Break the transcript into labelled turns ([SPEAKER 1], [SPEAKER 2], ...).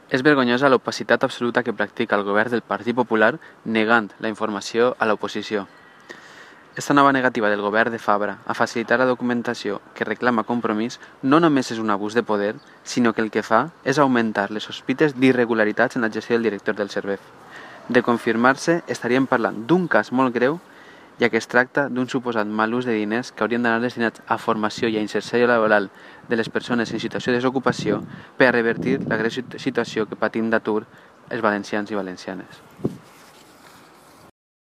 [SPEAKER 1] És vergonyosa l'opacitat absoluta que practica el govern del Partit Popular negant la informació a l'oposició. Esta nova negativa del govern de Fabra a facilitar la documentació que reclama Compromís no només és un abús de poder, sinó que el que fa és augmentar les sospites d'irregularitats en la gestió del director del Servef. De confirmar-se, estaríem parlant d'un cas molt greu, ja que es tracta d'un suposat mal ús de diners que haurien d'anar destinats a formació i a inserció laboral de les persones en situació de desocupació per a revertir la greu situació que patim d'atur els valencians i valencianes.